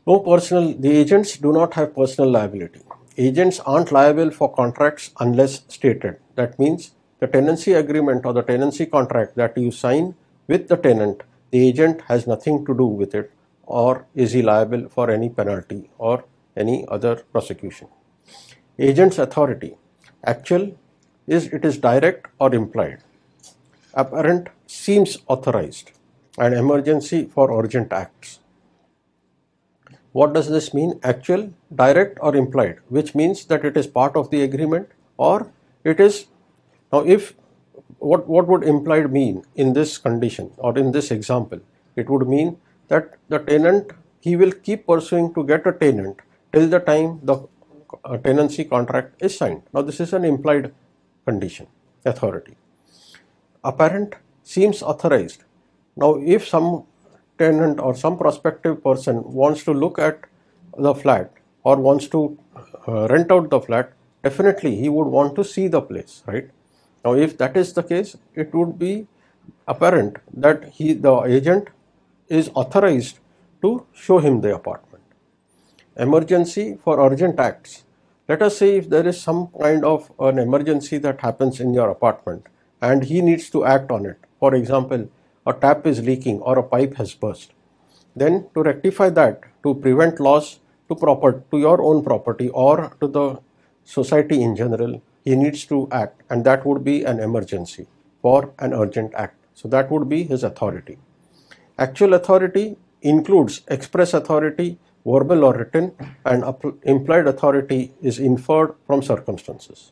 The agents do not have personal liability. Agents aren't liable for contracts unless stated. That means the tenancy agreement or the tenancy contract that you sign with the tenant, the agent has nothing to do with it, or is he liable for any penalty or any other prosecution. Agent's authority. Actual it is direct or implied. Apparent seems authorized. And emergency for urgent acts. What does this mean? Actual, direct or implied, which means that it is part of the agreement or it is. Now if what would implied mean in this condition or in this example? It would mean that the tenant, he will keep pursuing to get a tenant till the time the tenancy contract is signed. Now this is an implied condition, authority. Apparent seems authorized. Now if some tenant or some prospective person wants to look at the flat or wants to rent out the flat, definitely he would want to see the place, right? Now if that is the case, it would be apparent that the agent is authorized to show him the apartment. Emergency for urgent acts. Let us say if there is some kind of an emergency that happens in your apartment and he needs to act on it. For example, a tap is leaking or a pipe has burst. Then to rectify that, to prevent loss to your own property or to the society in general, he needs to act, and that would be an emergency for an urgent act. So that would be his authority. Actual authority includes express authority, verbal or written, and implied authority is inferred from circumstances.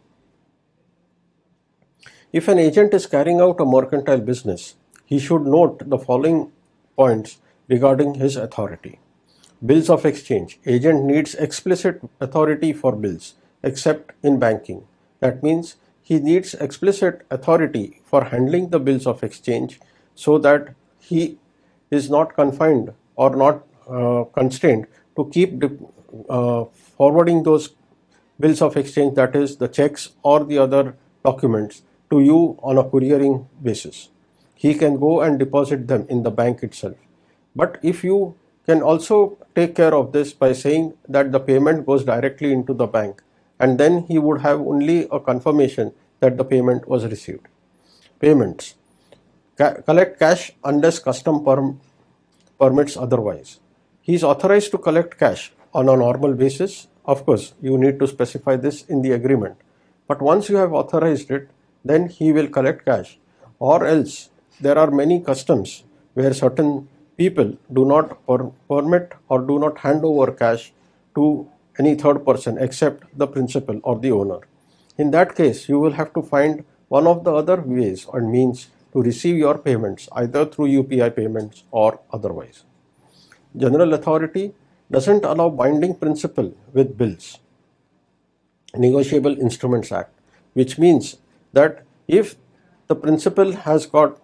If an agent is carrying out a mercantile business, he should note the following points regarding his authority. Bills of exchange. Agent needs explicit authority for bills, except in banking. That means he needs explicit authority for handling the bills of exchange so that he is not confined or not constrained to keep forwarding those bills of exchange, that is the checks or the other documents, to you on a couriering basis. He can go and deposit them in the bank itself. But if you can also take care of this by saying that the payment goes directly into the bank, and then he would have only a confirmation that the payment was received. Payments. Collect cash unless custom permits otherwise. He is authorized to collect cash on a normal basis. Of course, you need to specify this in the agreement. But once you have authorized it, then he will collect cash. Or else, there are many customs where certain people do not permit or do not hand over cash to any third person except the principal or the owner. In that case, you will have to find one of the other ways or means to receive your payments, either through UPI payments or otherwise. General authority doesn't allow binding principle with bills. Negotiable Instruments Act, which means that if the principal has got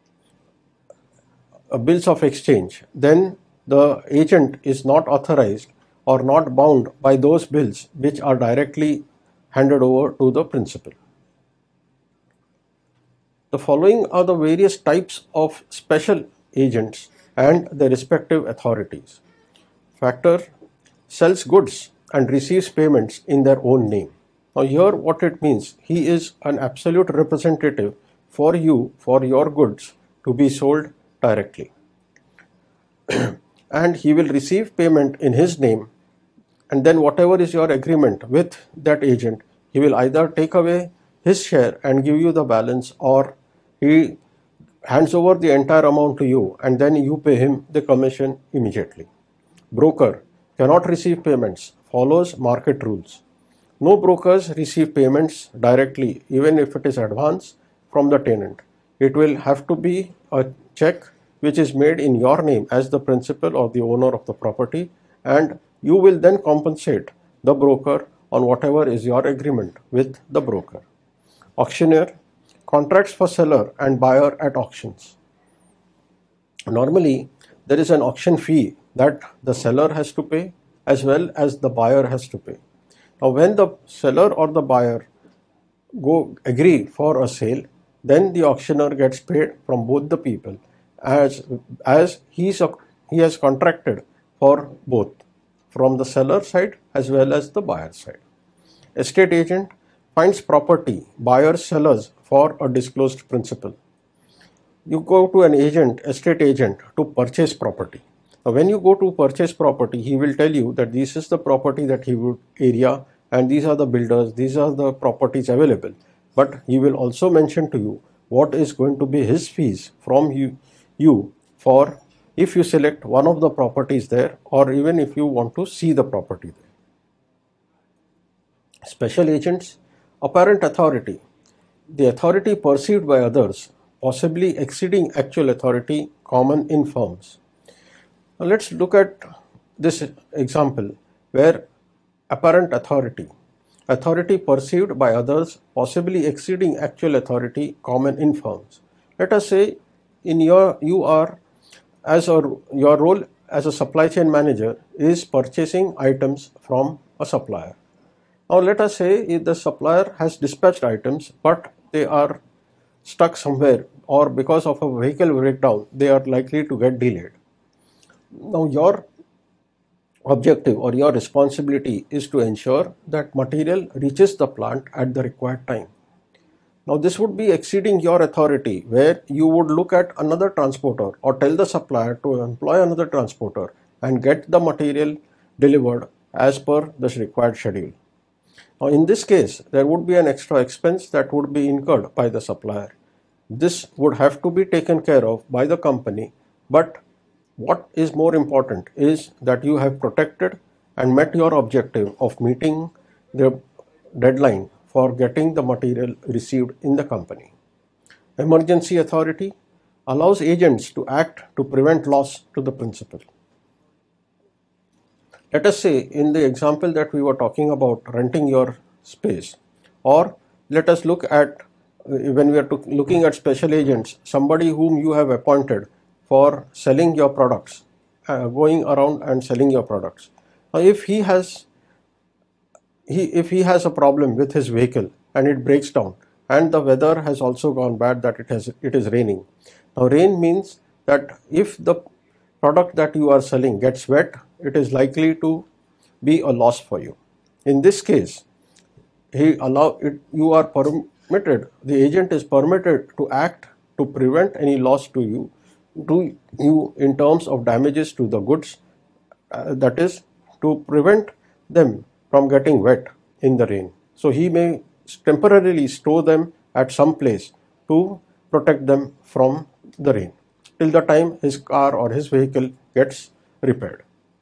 bills of exchange, then the agent is not authorized or not bound by those bills which are directly handed over to the principal. The following are the various types of special agents and their respective authorities. Factor sells goods and receives payments in their own name. Now here what it means, he is an absolute representative for you, for your goods to be sold directly. And he will receive payment in his name, and then whatever is your agreement with that agent, he will either take away his share and give you the balance, or he hands over the entire amount to you and then you pay him the commission immediately. Broker cannot receive payments, follows market rules. No brokers receive payments directly, even if it is advance from the tenant. It will have to be a check which is made in your name as the principal or the owner of the property, and you will then compensate the broker on whatever is your agreement with the broker. Auctioneer contracts for seller and buyer at auctions. Normally, there is an auction fee that the seller has to pay as well as the buyer has to pay. Now, when the seller or the buyer agree for a sale, then the auctioneer gets paid from both the people as he has contracted for both. from the seller side as well as the buyer side. Estate agent finds property, buyers, sellers for a disclosed principal. You go to an agent, estate agent, to purchase property. Now, when you go to purchase property, he will tell you that this is the property that he would area and these are the builders, these are the properties available. But he will also mention to you what is going to be his fees from you for if you select one of the properties there, or even if you want to see the property there. Special agents, apparent authority, the authority perceived by others, possibly exceeding actual authority common in firms. Now let's look at this example where apparent authority, authority perceived by others, possibly exceeding actual authority common in firms. Let us say your role as a supply chain manager is purchasing items from a supplier. Now let us say if the supplier has dispatched items but they are stuck somewhere, or because of a vehicle breakdown they are likely to get delayed. Now your objective or your responsibility is to ensure that material reaches the plant at the required time. Now this would be exceeding your authority, where you would look at another transporter or tell the supplier to employ another transporter and get the material delivered as per the required schedule. Now in this case, there would be an extra expense that would be incurred by the supplier. This would have to be taken care of by the company, but what is more important is that you have protected and met your objective of meeting the deadline for getting the material received in the company. Emergency authority allows agents to act to prevent loss to the principal. Let us say in the example that we were talking about renting your space, or let us look at when we are looking at special agents, somebody whom you have appointed for selling your products, going around and selling your products. Now, if he has a problem with his vehicle and it breaks down, and the weather has also gone bad, that it is raining. Now rain means that if the product that you are selling gets wet, it is likely to be a loss for you. In this case, the agent is permitted to act to prevent any loss to you in terms of damages to the goods, that is to prevent them from getting wet in the rain. So he may temporarily store them at some place to protect them from the rain till the time his car or his vehicle gets repaired.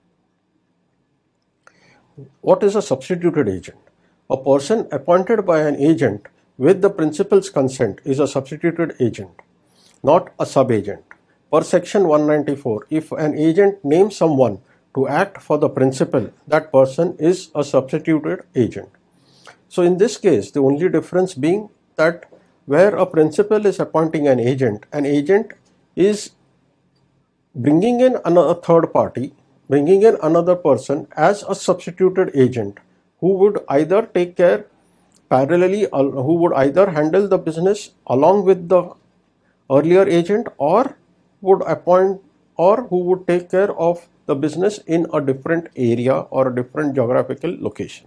What is a substituted agent? A person appointed by an agent with the principal's consent is a substituted agent, not a sub-agent. Per section 194, if an agent names someone to act for the principal, that person is a substituted agent. So in this case, the only difference being that where a principal is appointing an agent is bringing in another third party, bringing in another person as a substituted agent who would either take care parallelly, who would either handle the business along with the earlier agent, or would appoint, or who would take care of the business in a different area or a different geographical location.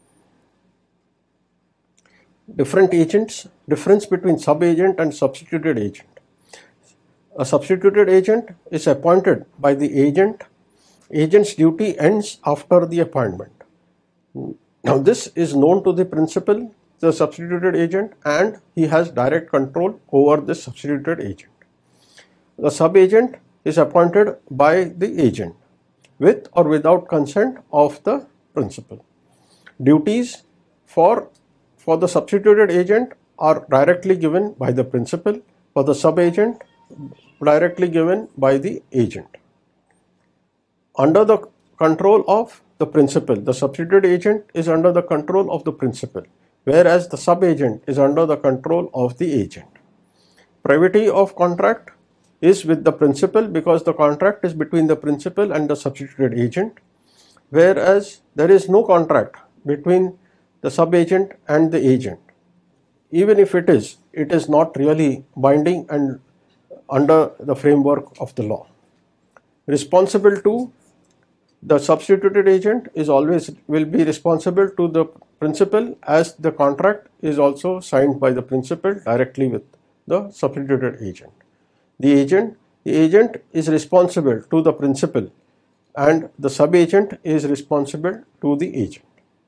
Different agents, difference between sub-agent and substituted agent. A substituted agent is appointed by the agent. Agent's duty ends after the appointment. Now this is known to the principal, the substituted agent, and he has direct control over this substituted agent. The sub-agent is appointed by the agent with or without consent of the principal. Duties for the substituted agent are directly given by the principal, for the sub-agent directly given by the agent. Under the control of the principal, the substituted agent is under the control of the principal, whereas the sub-agent is under the control of the agent. Privity of contract is with the principal because the contract is between the principal and the substituted agent, whereas there is no contract between the sub-agent and the agent. Even if it is not really binding and under the framework of the law. Responsible to The substituted agent is always will be responsible to the principal, as the contract is also signed by the principal directly with the substituted agent. The agent is responsible to the principal and the sub-agent is responsible to the agent.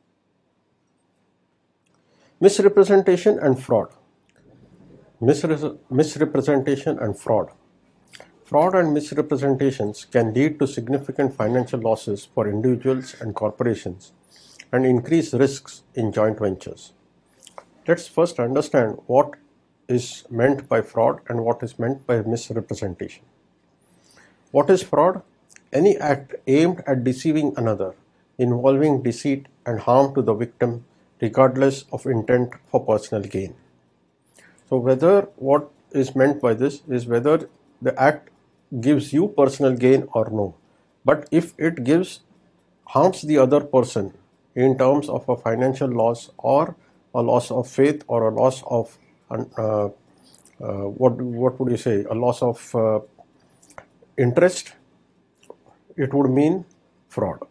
Misrepresentation and fraud. Misrepresentation and fraud. Fraud and misrepresentations can lead to significant financial losses for individuals and corporations and increase risks in joint ventures. Let's first understand what is meant by fraud and what is meant by misrepresentation. What is fraud? Any act aimed at deceiving another, involving deceit and harm to the victim, regardless of intent for personal gain. So whether what is meant by this is whether the act gives you personal gain or no. But if it harms the other person in terms of a financial loss or a loss of faith or a loss of what would you say, a loss of interest, it would mean fraud.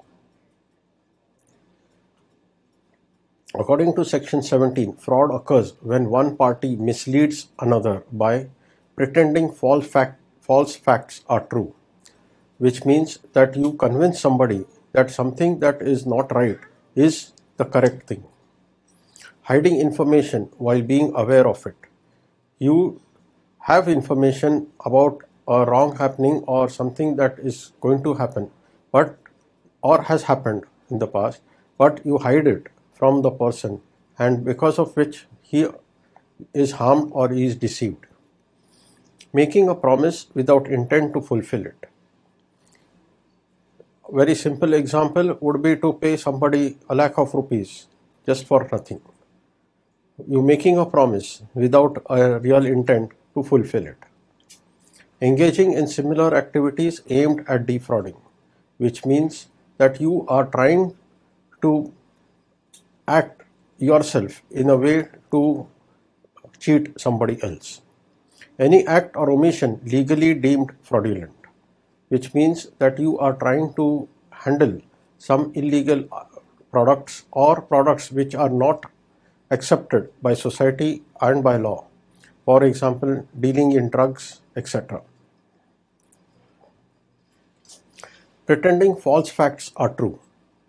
According to section 17, fraud occurs when one party misleads another by pretending false facts are true, which means that you convince somebody that something that is not right is the correct thing. Hiding information while being aware of it. You have information about a wrong happening or something that is going to happen, or has happened in the past, but you hide it from the person, and because of which he is harmed or he is deceived. Making a promise without intent to fulfill it. Very simple example would be to pay somebody a lakh of rupees just for nothing. You making a promise without a real intent to fulfill it. Engaging in similar activities aimed at defrauding, which means that you are trying to act yourself in a way to cheat somebody else. Any act or omission legally deemed fraudulent, which means that you are trying to handle some illegal products or products which are not accepted by society and by law. For example, dealing in drugs, etc. Pretending false facts are true.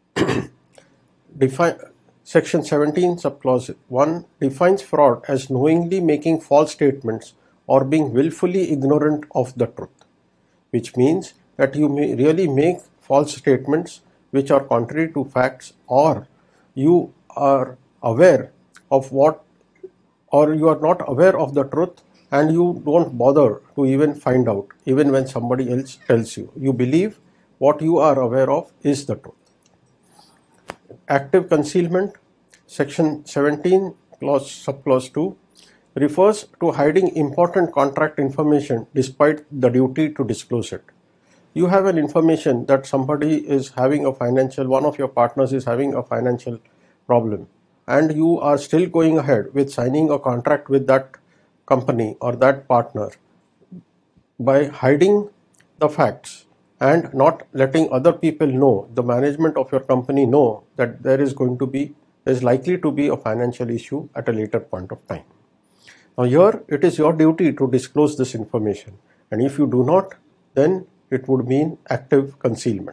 Section 17, subclause 1 defines fraud as knowingly making false statements or being willfully ignorant of the truth, which means that you may really make false statements which are contrary to facts, or you are aware of what, or you are not aware of the truth and you don't bother to even find out, even when somebody else tells you. You believe what you are aware of is the truth. Active concealment, section 17, subclause 2, refers to hiding important contract information despite the duty to disclose it. You have an information that somebody is having one of your partners is having a financial problem, and you are still going ahead with signing a contract with that company or that partner by hiding the facts and not letting other people know, the management of your company know, that there is likely to be a financial issue at a later point of time. Now here it is your duty to disclose this information, and if you do not, then it would mean active concealment.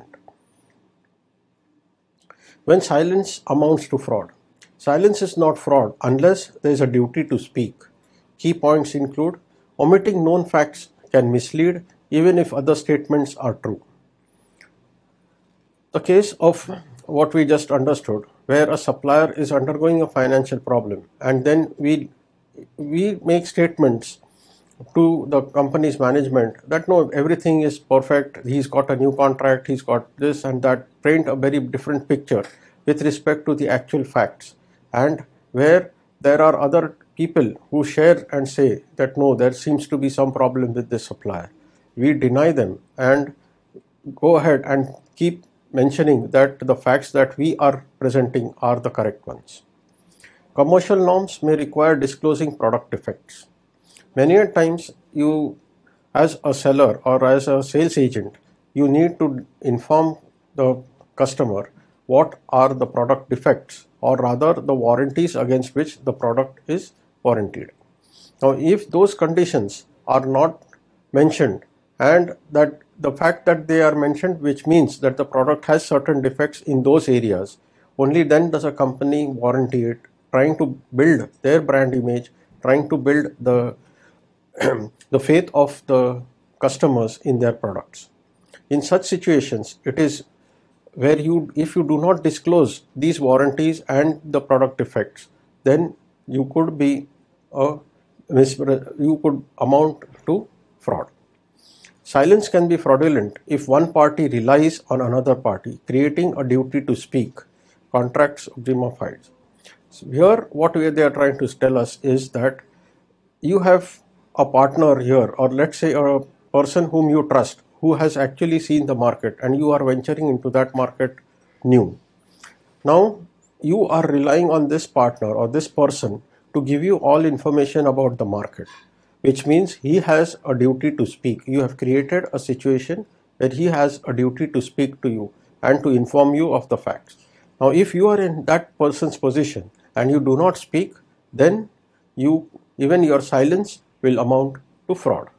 When silence amounts to fraud. Silence is not fraud unless there is a duty to speak. Key points include: omitting known facts can mislead even if other statements are true. The case of what we just understood, where a supplier is undergoing a financial problem and then we make statements to the company's management that no, everything is perfect, he's got a new contract, he's got this and that, paint a very different picture with respect to the actual facts, and where there are other people who share and say that no, there seems to be some problem with this supplier. We deny them and go ahead and keep mentioning that the facts that we are presenting are the correct ones. Commercial norms may require disclosing product defects. Many times you, as a seller or as a sales agent, you need to inform the customer what are the product defects, or rather the warranties against which the product is warranted. Now, if those conditions are not mentioned, and that the fact that they are mentioned, which means that the product has certain defects in those areas, only then does a company warranty it, trying to build their brand image, trying to build the the faith of the customers in their products. In such situations, it is where if you do not disclose these warranties and the product defects, then you could be you could amount to fraud. Silence can be fraudulent if one party relies on another party, creating a duty to speak, contracts oxymorphides. So here, what they are trying to tell us is that you have a partner here, or let's say a person whom you trust, who has actually seen the market, and you are venturing into that market new. Now, you are relying on this partner or this person to give you all information about the market, which means he has a duty to speak. You have created a situation where he has a duty to speak to you and to inform you of the facts. Now, if you are in that person's position and you do not speak, then even your silence will amount to fraud.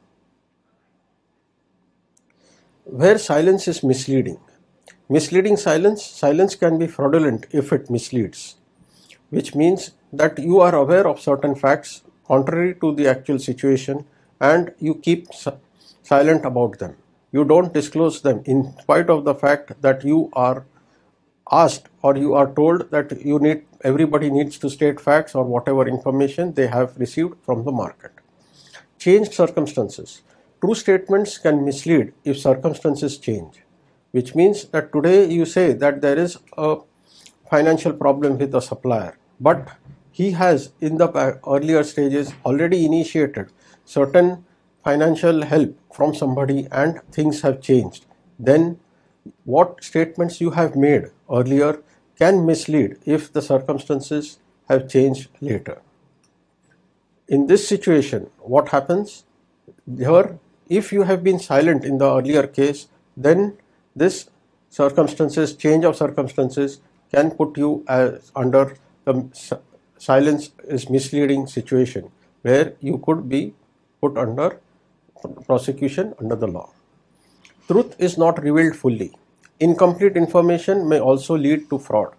Where silence is misleading. Misleading silence can be fraudulent if it misleads, which means that you are aware of certain facts contrary to the actual situation and you keep silent about them. You don't disclose them in spite of the fact that you are asked or you are told that everybody needs to state facts or whatever information they have received from the market. Changed circumstances. True statements can mislead if circumstances change, which means that today you say that there is a financial problem with the supplier, but he has in the earlier stages already initiated certain financial help from somebody and things have changed. Then what statements you have made earlier can mislead if the circumstances have changed later. In this situation, what happens here? If you have been silent in the earlier case, then this change of circumstances can put you under the silence is misleading situation where you could be put under prosecution under the law. Truth is not revealed fully. Incomplete information may also lead to fraud.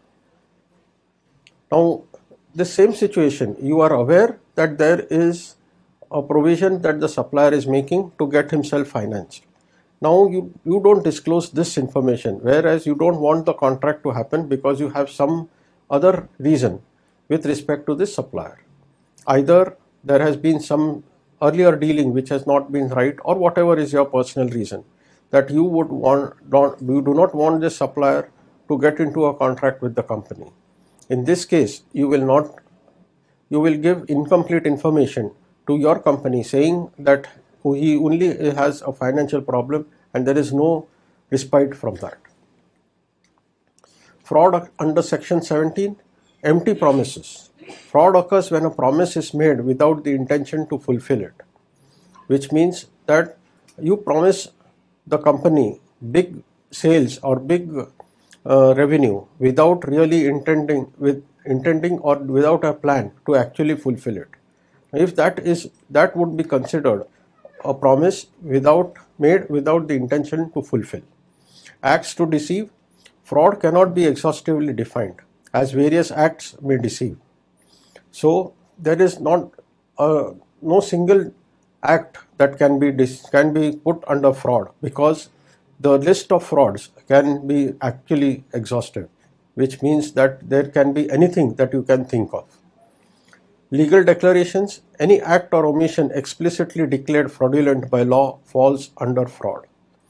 Now, the same situation, you are aware that there is a provision that the supplier is making to get himself financed. Now you don't disclose this information, whereas you don't want the contract to happen because you have some other reason with respect to this supplier. Either there has been some earlier dealing which has not been right, or whatever is your personal reason that you do not want this supplier to get into a contract with the company. In this case, you will give incomplete information to your company saying that he only has a financial problem and there is no respite from that. Fraud under section 17, empty promises. Fraud occurs when a promise is made without the intention to fulfill it, which means that you promise the company big sales or big revenue without really intending or without a plan to actually fulfill it. If that would be considered a promise made without the intention to fulfill. Acts to deceive. Fraud cannot be exhaustively defined, as various acts may deceive. So there is no single act that can be put under fraud, because the list of frauds can be actually exhaustive, which means that there can be anything that you can think of. Legal declarations. Any act or omission explicitly declared fraudulent by law falls under fraud.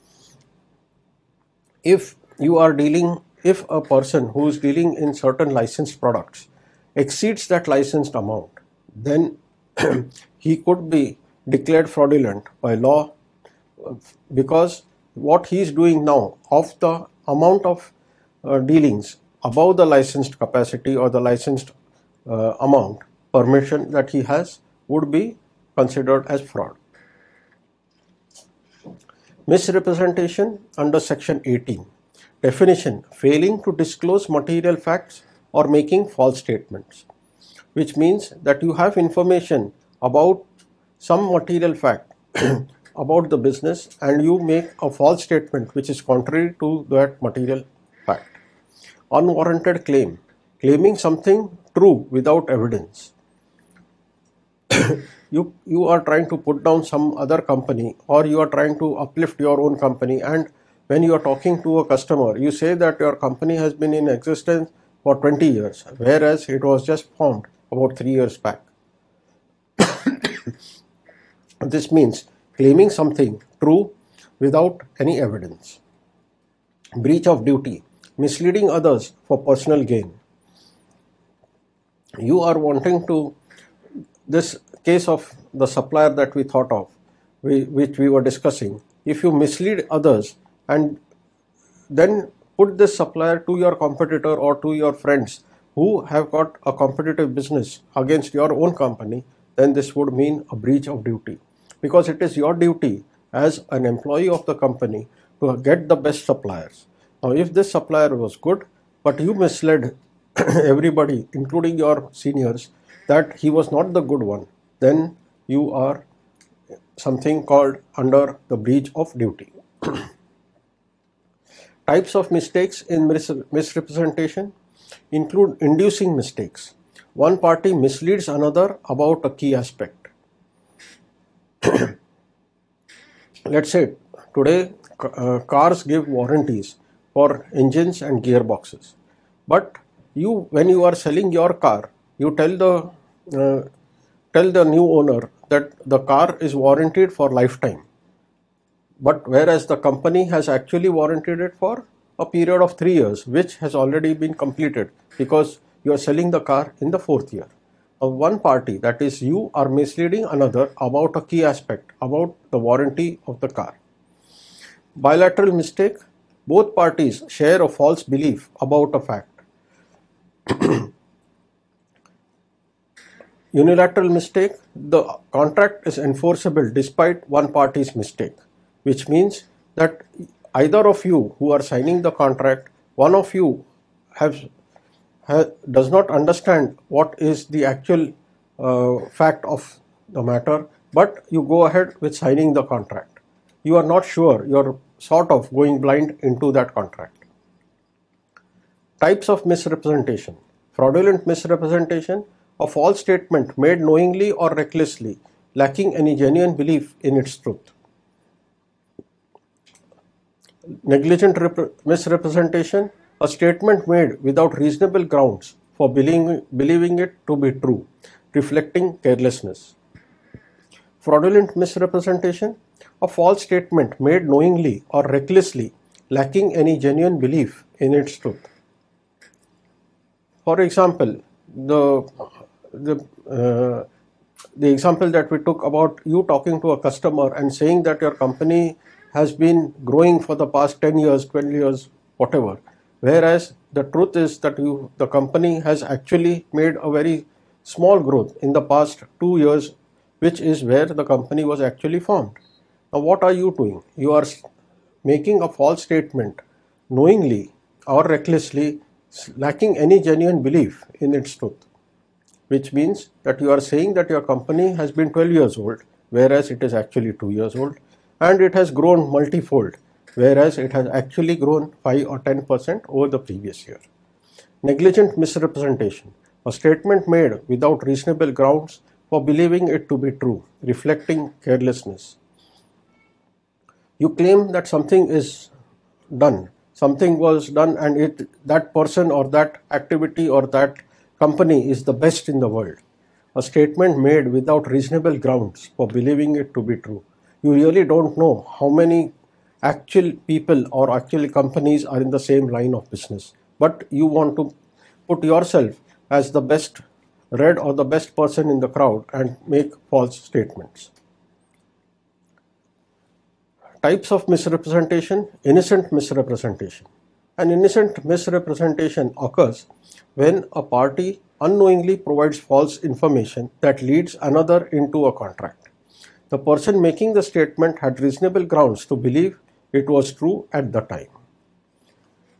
If a person who is dealing in certain licensed products exceeds that licensed amount, then he could be declared fraudulent by law, because what he is doing now of the amount of dealings above the licensed capacity or the licensed amount permission that he has would be considered as fraud. Misrepresentation under section 18. Definition: failing to disclose material facts or making false statements, which means that you have information about some material fact about the business and you make a false statement which is contrary to that material fact. Unwarranted claim: claiming something true without evidence. You are trying to put down some other company, or you are trying to uplift your own company, and when you are talking to a customer you say that your company has been in existence for 20 years, whereas it was just formed about 3 years back. This means claiming something true without any evidence. Breach of duty: misleading others for personal gain. You are wanting to, this case of the supplier that we thought of, which we were discussing, if you mislead others and then put this supplier to your competitor or to your friends who have got a competitive business against your own company, then this would mean a breach of duty, because it is your duty as an employee of the company to get the best suppliers. Now, if this supplier was good, but you misled everybody, including your seniors, that he was not the good one, then you are something called under the breach of duty. Types of mistakes in misrepresentation include inducing mistakes. One party misleads another about a key aspect. Let's say today cars give warranties for engines and gearboxes, but when you are selling your car, you tell the new owner that the car is warranted for lifetime, but whereas the company has actually warranted it for a period of 3 years, which has already been completed because you are selling the car in the 4th year. One party, that is you, are misleading another about a key aspect about the warranty of the car. Bilateral mistake: both parties share a false belief about a fact. Unilateral mistake: the contract is enforceable despite one party's mistake, which means that either of you who are signing the contract, one of you does not understand what is the actual fact of the matter, but you go ahead with signing the contract. You are not sure, you are sort of going blind into that contract. Types of misrepresentation: fraudulent misrepresentation: a false statement made knowingly or recklessly, lacking any genuine belief in its truth. Negligent misrepresentation: a statement made without reasonable grounds for believing it to be true, reflecting carelessness. Fraudulent misrepresentation: a false statement made knowingly or recklessly, lacking any genuine belief in its truth. For example, the example that we took about you talking to a customer and saying that your company has been growing for the past 10 years, 12 years, whatever, whereas the truth is that the company has actually made a very small growth in the past 2 years, which is where the company was actually formed. Now, what are you doing? You are making a false statement knowingly or recklessly, lacking any genuine belief in its truth, which means that you are saying that your company has been 12 years old, whereas it is actually 2 years old, and it has grown multifold, whereas it has actually grown 5 or 10% over the previous year. Negligent misrepresentation: a statement made without reasonable grounds for believing it to be true, reflecting carelessness. You claim that something is done, something was done, and that person or that activity or that company is the best in the world. A statement made without reasonable grounds for believing it to be true. You really don't know how many actual people or actual companies are in the same line of business, but you want to put yourself as the best read or the best person in the crowd and make false statements. Types of misrepresentation: innocent misrepresentation. An innocent misrepresentation occurs when a party unknowingly provides false information that leads another into a contract. The person making the statement had reasonable grounds to believe it was true at the time.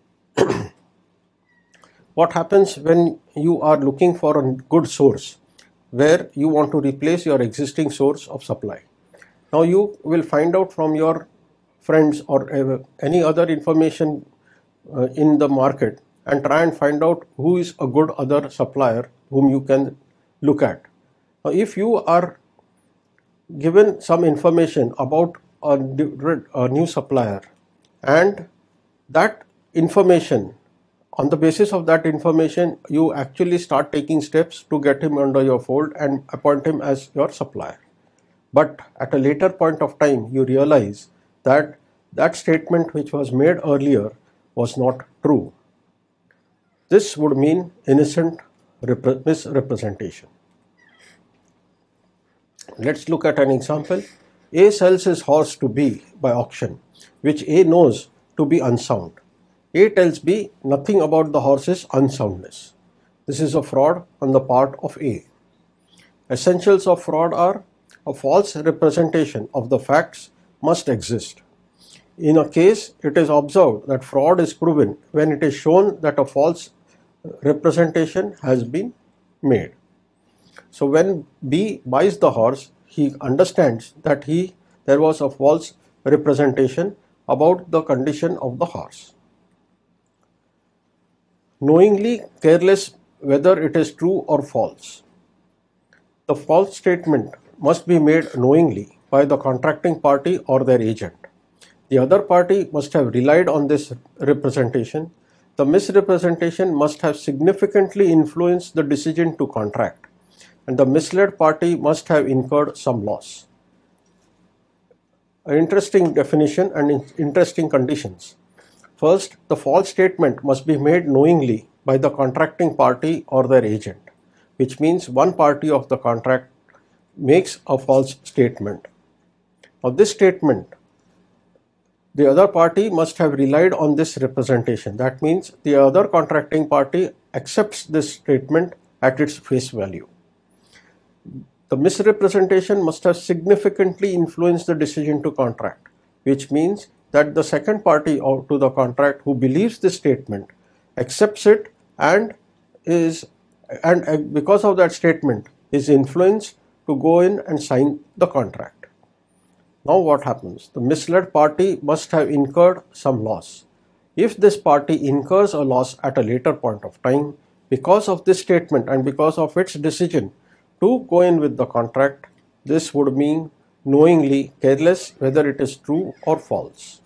what happens when you are looking for a good source where you want to replace your existing source of supply. Now you will find out from your friends or any other information in the market and try and find out who is a good other supplier whom you can look at. Now if you are given some information about a new supplier, and that information, on the basis of that information, you actually start taking steps to get him under your fold and appoint him as your supplier. But at a later point of time, you realize that that statement which was made earlier was not true. This would mean innocent misrepresentation. Let's look at an example. A sells his horse to B by auction, which A knows to be unsound. A tells B nothing about the horse's unsoundness. This is a fraud on the part of A. Essentials of fraud are: a false representation of the facts must exist. In a case, it is observed that fraud is proven when it is shown that a false representation has been made. So when B buys the horse, he understands that there was a false representation about the condition of the horse. Knowingly careless whether it is true or false. The false statement must be made knowingly by the contracting party or their agent. The other party must have relied on this representation. The misrepresentation must have significantly influenced the decision to contract, and the misled party must have incurred some loss. An interesting definition and interesting conditions. First, the false statement must be made knowingly by the contracting party or their agent, which means one party of the contract makes a false statement. Now this statement, the other party must have relied on this representation. That means the other contracting party accepts this statement at its face value. The misrepresentation must have significantly influenced the decision to contract, which means that the second party to the contract who believes this statement accepts it and because of that statement is influenced to go in and sign the contract. Now what happens? The misled party must have incurred some loss. If this party incurs a loss at a later point of time because of this statement and because of its decision to go in with the contract, this would mean knowingly careless whether it is true or false.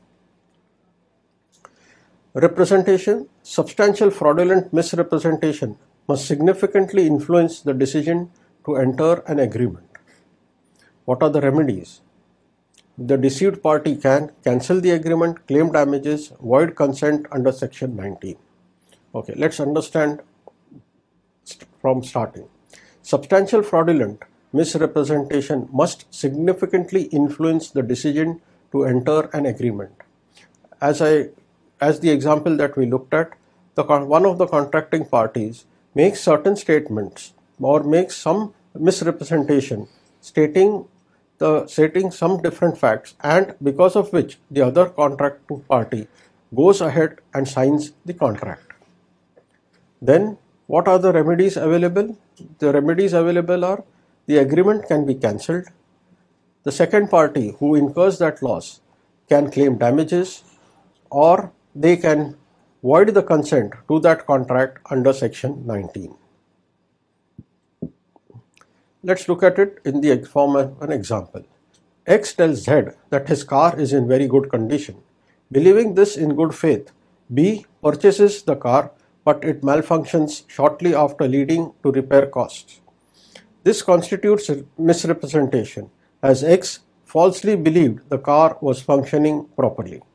Representation. Substantial fraudulent misrepresentation must significantly influence the decision to enter an agreement. What are the remedies? The deceived party can cancel the agreement, claim damages, void consent under section 19. Okay, let's understand from starting. Substantial fraudulent misrepresentation must significantly influence the decision to enter an agreement. As the example that we looked at, one of the contracting parties makes certain statements or makes some misrepresentation stating some different facts, and because of which the other contracting party goes ahead and signs the contract. Then what are the remedies available? The remedies available are: the agreement can be cancelled, the second party who incurs that loss can claim damages, or they can void the consent to that contract under section 19. Let's look at it in the form of an example. X tells Z that his car is in very good condition. Believing this in good faith, B purchases the car, but it malfunctions shortly after, leading to repair costs. This constitutes misrepresentation, as X falsely believed the car was functioning properly.